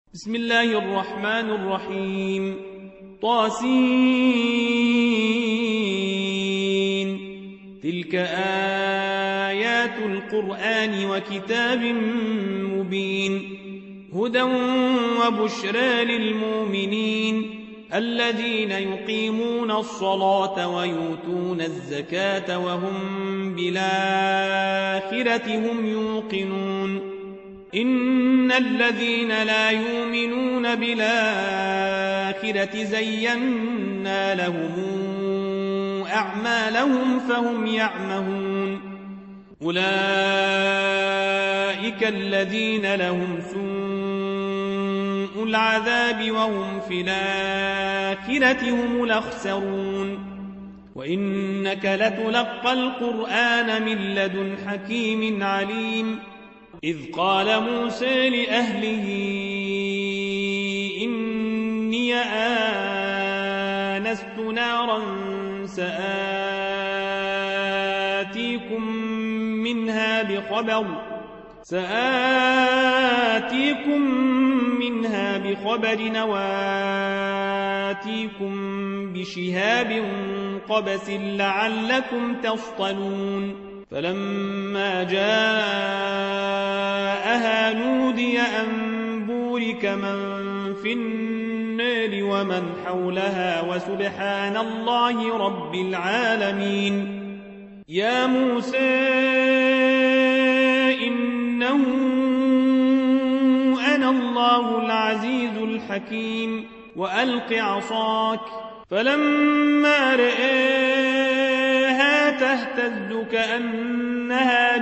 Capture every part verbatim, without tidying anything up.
بسم الله الرحمن الرحيم طاسين تلك آيات القرآن وكتاب مبين هدى وبشرى للمؤمنين الذين يقيمون الصلاة ويؤتون الزكاة وهم بالآخرة هم يوقنون إن الذين لا يؤمنون بالآخرة زينا لهم أعمالهم فهم يعمهون أولئك الذين لهم سوء العذاب وهم في الآخرة هم الأخسرون وإنك لتلقى القرآن من لدن حكيم عليم إذ قال موسى لأهله إني آنست نارا سآتيكم منها بخبر سآتيكم منها بخبر وآتيكم بشهاب قبس لعلكم تصطلون فلما جاءها نودي أن بورك من في النار ومن حولها وسبحان الله رب العالمين يا موسى إنه أنا الله العزيز الحكيم وألق عصاك فلما رآها تهتز كأنها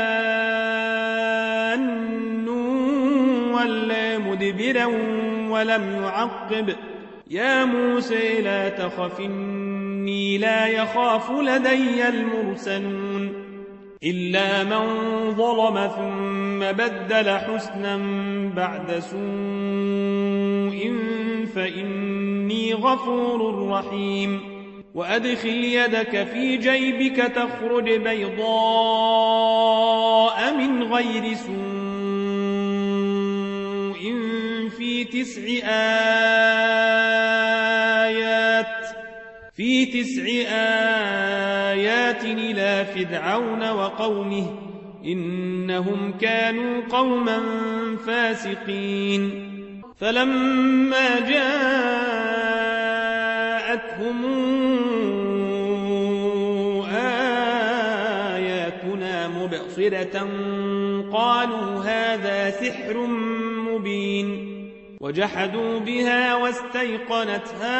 جان ولا مدبرا ولم يعقب يا موسى لا تخف إني لا يخاف لدي المرسلون إلا من ظلم ثم بدل حسنا بعد سوء فإني غفور رحيم وأدخل يدك في جيبك تخرج بيضاء من غير سوء في تسع آيات في تسع آيات إلى فرعون وقومه إنهم كانوا قوما فاسقين فلما جاءتهم آياتنا مبصرة قالوا هذا سحر مبين وجحدوا بها واستيقنتها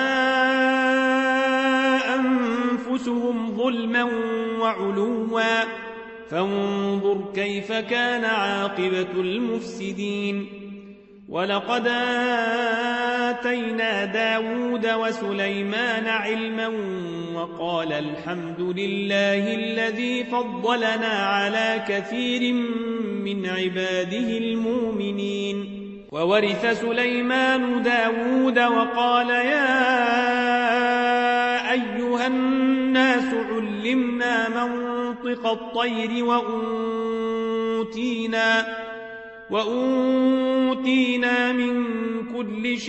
أنفسهم ظلما وعلوا فانظر كيف كان عاقبة المفسدين ولقد آتينا داود وسليمان علما وقال الحمد لله الذي فضلنا على كثير من عباده المؤمنين وورث سليمان داود وقال يا أيها الناس علمنا منطق الطير وأوتينا وأوتينا من كل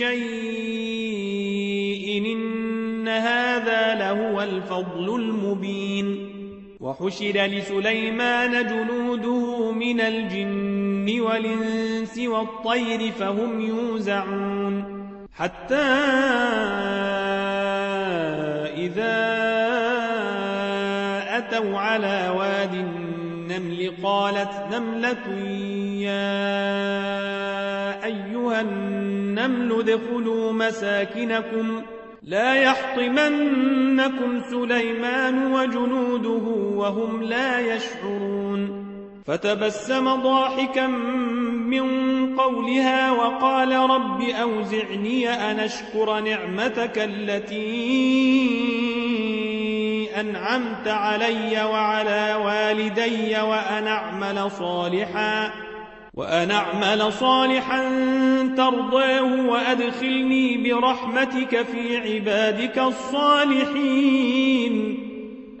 شيء إن هذا لهو الفضل المبين وحشر لسليمان جنوده من الجن والإنس والطير فهم يوزعون حتى إذا أتوا على واد النمل قالت نملة يا أيها النمل ادخلوا مساكنكم لا يحطمنكم سليمان وجنوده وهم لا يشعرون فتبسم ضاحكا من قولها وقال رب أوزعني أن أشكر نعمتك التي أنعمت علي وعلى والدي وأن أعمل صالحا وأن أعمل صالحا ترضاه وأدخلني برحمتك في عبادك الصالحين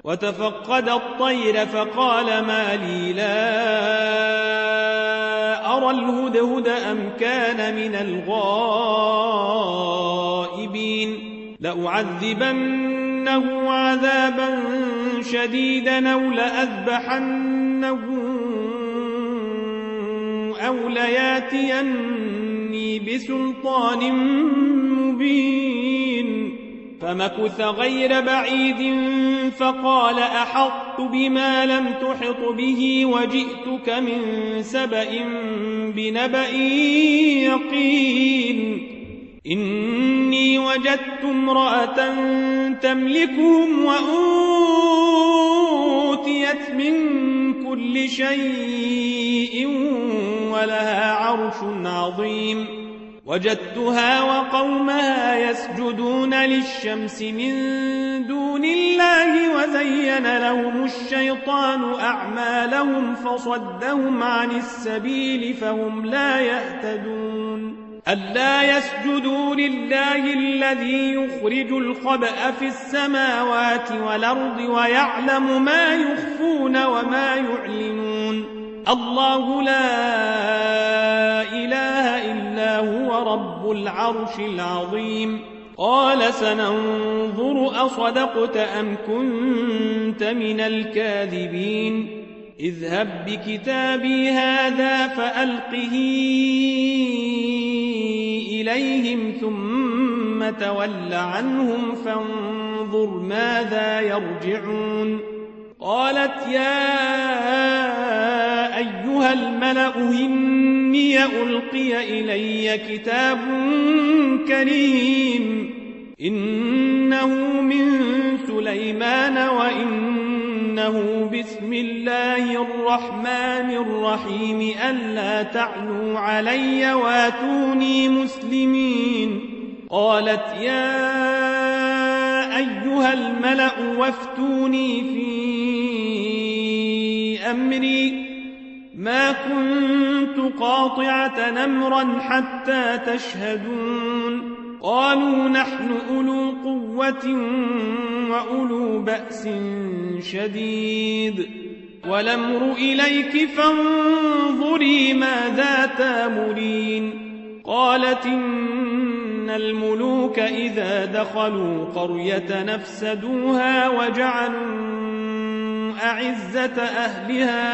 وتفقد الطير فقال ما لي لا أستأثر الهدهد أم كان من الغائبين لأعذبنه عذابا شديدا أو لأذبحنه أو لياتيني بسلطان مبين فمكث غير بعيد فقال أحطت بما لم تحط به وجئتك من سبأ بنبأ يقين إني وجدت امرأة تملكهم وأوتيت من كل شيء ولها عرش عظيم وجدتها وقومها يسجدون للشمس من دون الله وزين لهم الشيطان أعمالهم فصدهم عن السبيل فهم لا يهتدون ألا يسجدوا لله الذي يخرج الخبأ في السماوات والأرض ويعلم ما يخفون وما يعلنون الله لا إله إلا هو رب العرش العظيم قال سننظر أصدقت أم كنت من الكاذبين اذهب بكتابي هذا فألقه إليهم ثم تول عنهم فانظر ماذا يرجعون قالت يا أيها الملأ إني ألقي إلي كتاب كريم إنه من سليمان وإنه بسم الله الرحمن الرحيم ألا تعلوا علي واتوني مسلمين قالت يا أيها الملأ وافتوني في أمري ما كنت قاطعة أمرا حتى تشهدون قالوا نحن أولو قوة وأولو بأس شديد والأمر إليك فانظري ماذا تامرين قالت إن الملوك إذا دخلوا قرية نفسدوها وجعلوا أعزة أهلها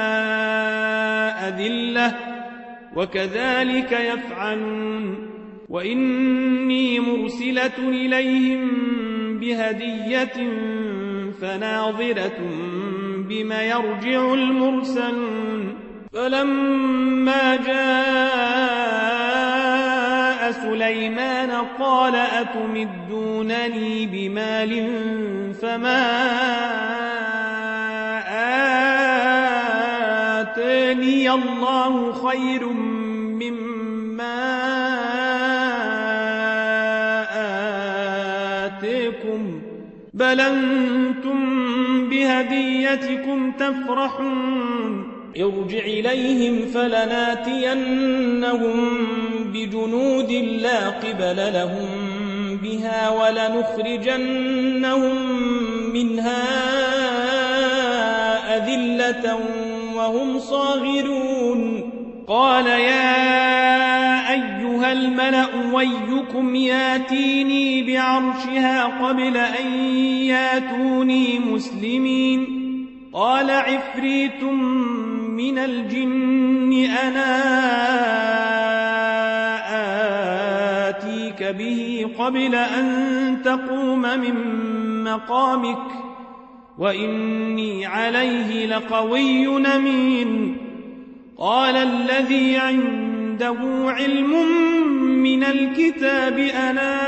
أذلة وكذلك يفعلون وإني مرسلة إليهم بهدية فناظرة بما يرجع المرسلون فلما جاء سليمان قال أتمدونني بمال فما آتاني الله خير مما آتيكم بل أنتم بهديتكم تفرحون ارجع إليهم فلناتينهم بجنود لا قبل لهم بها ولنخرجنهم منها أذلة وهم صاغرون قال يا أيها الملأ ويكم ياتيني بعرشها قبل أن ياتوني مسلمين قال عفريت من الجن أنا آتيك به قبل أن تقوم من مقامك وإني عليه لقوي أمين قال الذي عنده علم من الكتاب أنا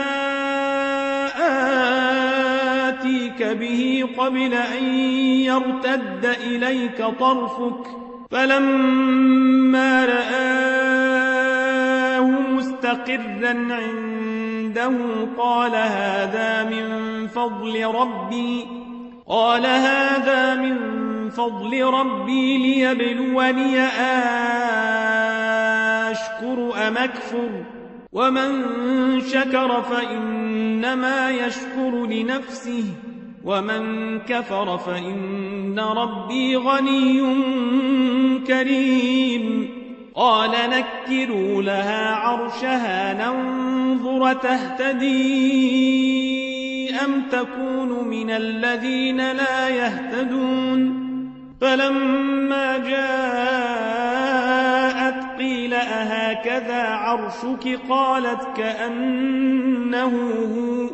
آتيك به قبل أن يرتد إليك طرفك فلما رآه مستقرا عنده قال هذا من فضل ربي قال هذا من فضل ربي ليبلوني أشكر أم أكفر ومن شكر فإنما يشكر لنفسه ومن كفر فإن ربي غني كريم قال نكروا لها عرشها ننظر تهتدي أم تكون من الذين لا يهتدون فلما جاءت قيل أهكذا عرشك قالت كأنه هو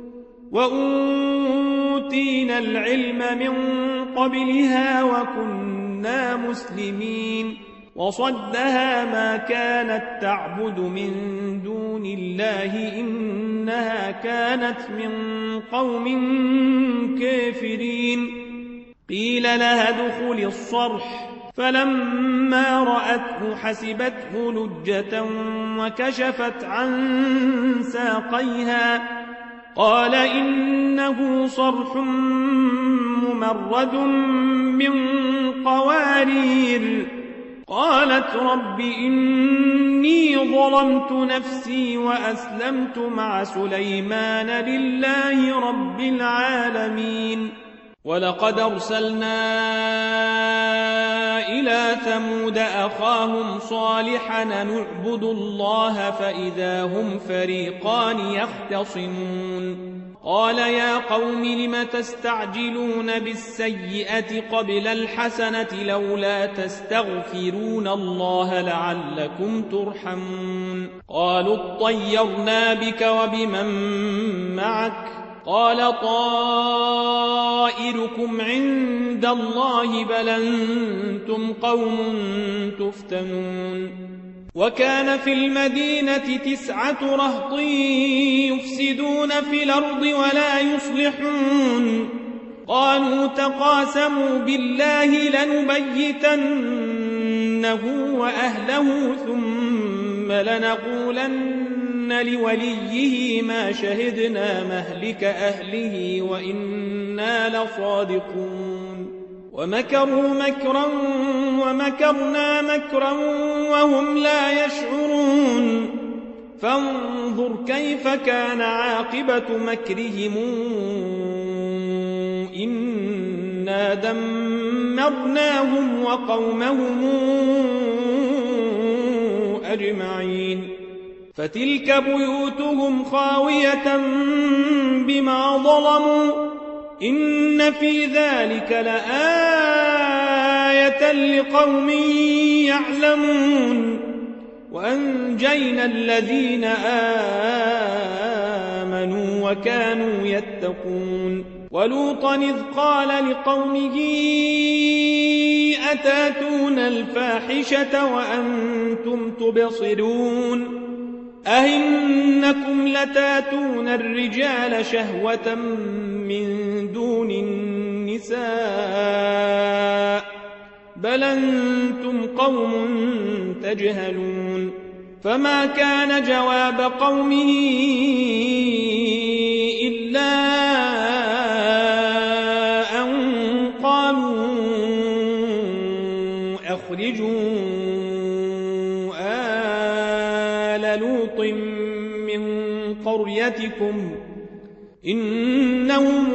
وأوتينا العلم من قبلها وكنا مسلمين وصدها ما كانت تعبد من دون الله إنها كانت من قوم كافرين قيل لها ادخل الصرح فلما رأته حسبته لجة وكشفت عن ساقيها قال إنه صرح ممرد من قوارير قالت رب إني ظلمت نفسي وأسلمت مع سليمان لله رب العالمين ولقد أرسلنا إلى ثمود أخاهم صالحا نعبد الله فإذا هم فريقان يختصمون قال يا قوم لم تستعجلون بالسيئة قبل الحسنة لولا تستغفرون الله لعلكم ترحمون قالوا اطيرنا بك وبمن معك قال طائركم عند الله بل أنتم قوم تفتنون وكان في المدينة تسعة رهط يفسدون في الأرض ولا يصلحون قالوا تقاسموا بالله لنبيتنه وأهله ثم لنقولن لوليه ما شهدنا مهلك أهله وإنا لصادقون ومكروا مكرا ومكرنا مكرا وهم لا يشعرون فانظر كيف كان عاقبة مكرهم إنا دمرناهم وقومهم أجمعين فتلك بيوتهم خاوية بما ظلموا إن في ذلك لآية لقوم يعلمون وأنجينا الذين آمنوا وكانوا يتقون ولوطا إذ قال لقومه أتاتون الفاحشة وأنتم تبصرون أئنكم لتاتون الرجال شهوة من دون النساء بل أنتم قوم تجهلون فما كان جواب قومه إلا أن قالوا أخرجوا آل لوط من قريتكم إنهم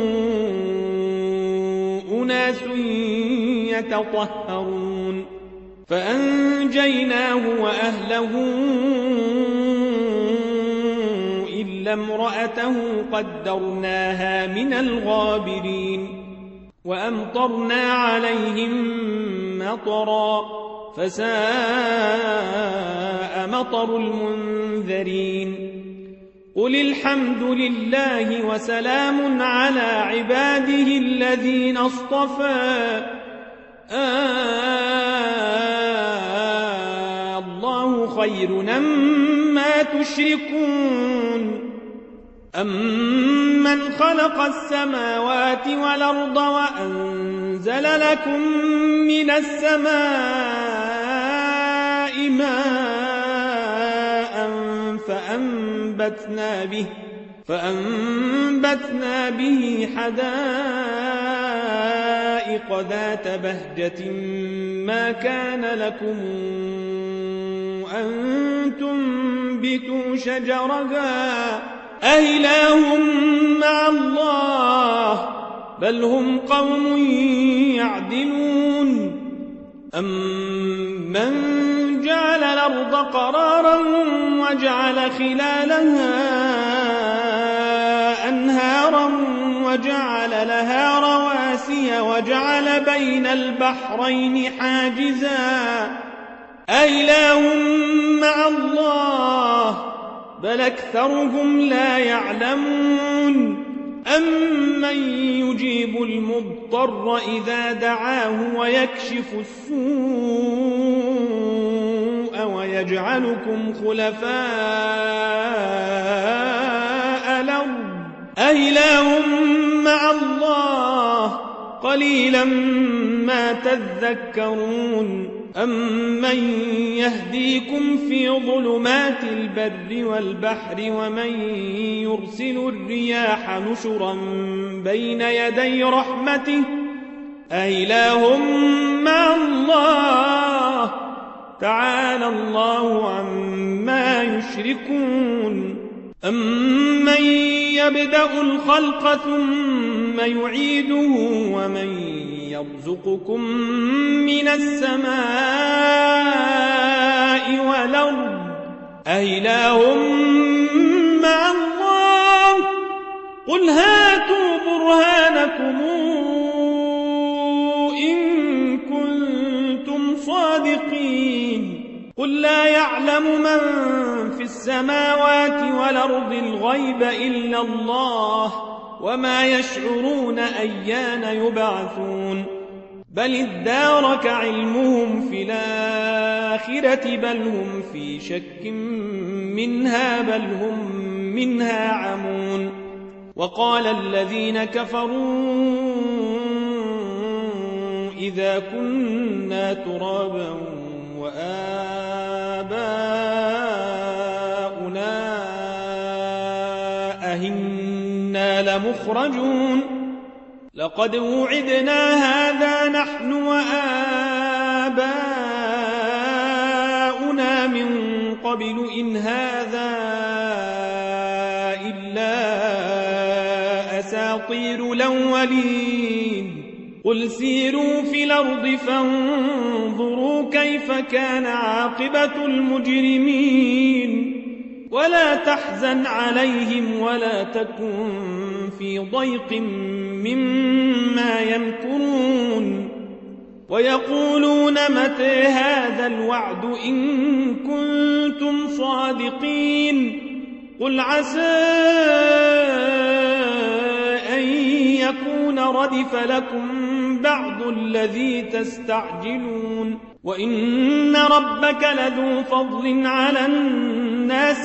أناس يتطهرون فأنجيناه وأهله إلا امرأته قدرناها من الغابرين وأمطرنا عليهم مطرا فساء مطر المنذرين قل الحمد لله وسلام على عباده الذين اصطفى آه الله خير أما تشركون أمن خلق السماوات والأرض وأنزل لكم من السماء ماء فأنبتنا به فأنبتنا به حدائق ذات بهجة ما كان لكم أن تنبتوا شجرها أإله مع الله بل هم قوم يعدلون أمن الأرض قرارا وجعل خلالها أنهارا وجعل لها رواسي وجعل بين البحرين حاجزا أإله مع الله بل أكثرهم لا يعلمون أمن يجيب المضطر إذا دعاه ويكشف السوء ويجعلكم خلفاء الأرض أإله مع الله قليلا ما تذكرون أمن يهديكم في ظلمات البر والبحر ومن يرسل الرياح نشرا بين يدي رحمته أإله مع الله تعالى الله عما يشركون أمن يبدأ الخلق ثم يعيده ومن يرزقكم من السماء والأرض أإله مع الله قل هاتوا برهانكم إن كنتم صادقين قل لا يعلم من في السماوات والأرض الغيب إلا الله وما يشعرون أيان يبعثون بل ادارك علمهم في الآخرة بل هم في شك منها بل هم منها عمون وقال الذين كفروا إذا كنا ترابا وآباؤنا أهنا لمخرجون لقد وعدنا هذا نحن وآباؤنا من قبل إن هذا إلا أساطير الأولين قل سيروا في الأرض فانظروا كيف كان عاقبة المجرمين ولا تحزن عليهم ولا تكن في ضيق مما يمكرون ويقولون متى هذا الوعد إن كنتم صادقين قل عسى أن يكون ردف لكم بعض الذي تستعجلون وإن ربك لذو فضل على الناس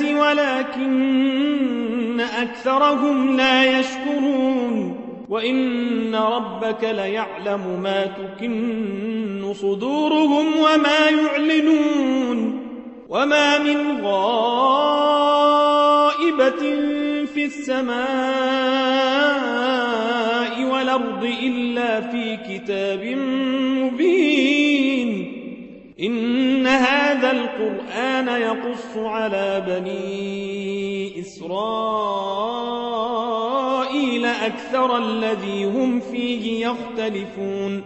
ولكن أكثرهم لا يشكرون وإن ربك ليعلم ما تكن صدورهم وما يعلنون وما من غائبة في السماء والأرض إلا في كتاب مبين إن هذا القرآن يقص على بني إسرائيل أكثر الذي هم فيه يختلفون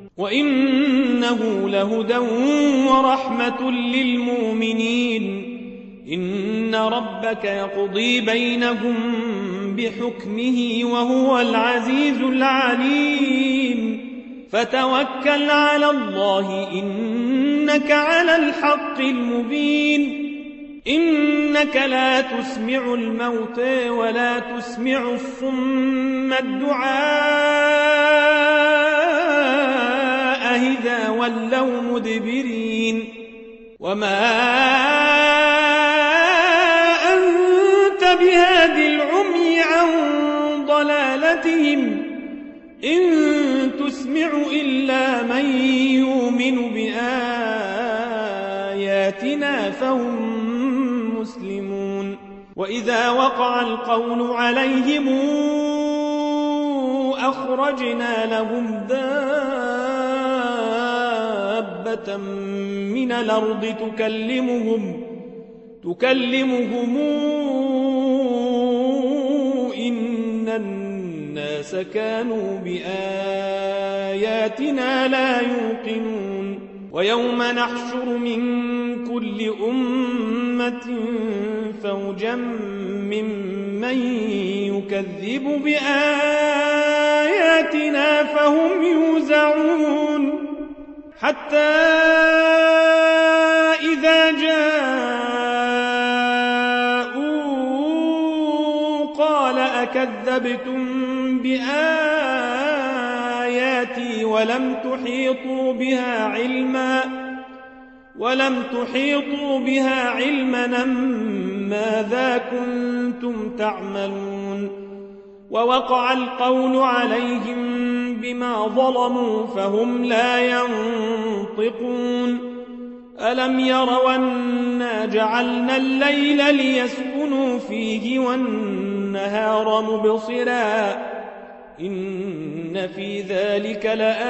وإنه لهدى ورحمة للمؤمنين إن ربك يقضي بينهم بحكمه وهو العزيز العليم فتوكل على الله إنك على الحق المبين إنك لا تسمع الموتى ولا تسمع الصم الدعاء إذا ولوا مدبرين وما أنت بهاد العمي عن ضلالتهم إن تسمع إلا من يؤمن بآياتنا فهم مسلمون وإذا وقع القول عليهم أخرجنا لهم دابة من الأرض تكلمهم تكلمهم إن الناس كانوا بآياتنا لا يوقنون ويوم نحشر من كل كل أمة فوجا ممن يكذب بآياتنا فهم يوزعون حتى إذا جاءوا قال أكذبتم بآياتي ولم تحيطوا بها علما ولم تحيطوا بها علما ماذا كنتم تعملون ووقع القول عليهم بما ظلموا فهم لا ينطقون ألم يروا أنا جعلنا الليل ليسكنوا فيه والنهار مبصرا إن في ذلك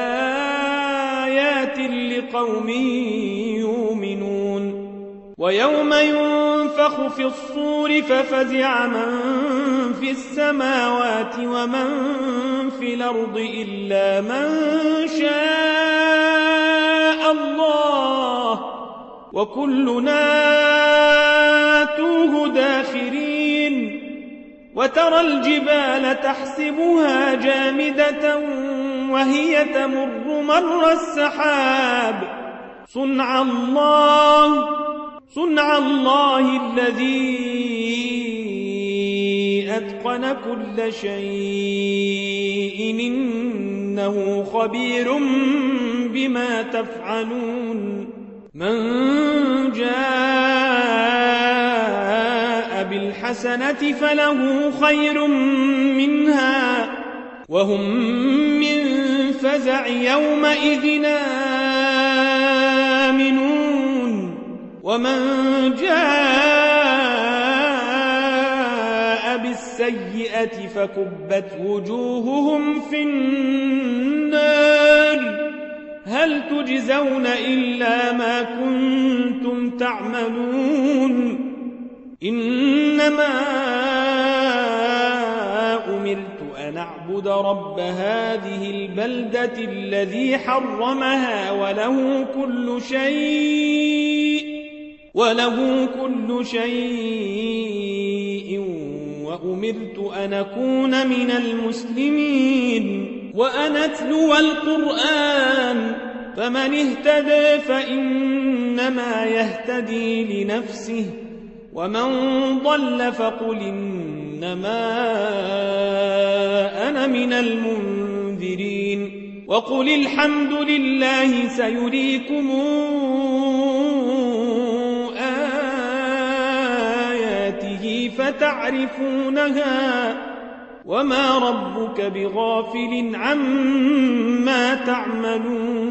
لآيات لقوم يؤمنون ويوم ينفخ في الصور ففزع من في السماوات ومن في الأرض إلا من شاء الله وكلنا آتوه داخرين وترى الجبال تحسبها جامدة وهي تمر مر السحاب صنع الله صنع الله الذي أتقن كل شيء إنه خبير بما تفعلون من جاء بالحسنة فله خير منها وهم من فزع يومئذ آمنون ومن جاء بالسيئة فكبت وجوههم في النار هل تجزون إلا ما كنتم تعملون إنما أمرت أن أعبد رب هذه البلدة الذي حرمها وله كل شيء وله كل شيء وأمرت أن أكون من المسلمين وأن أتلو القرآن فمن اهتدى فإنما يهتدي لنفسه ومن ضل فقل إنما أنا من المنذرين وقل الحمد لله سيريكم آياته فتعرفونها وما ربك بغافل عما تعملون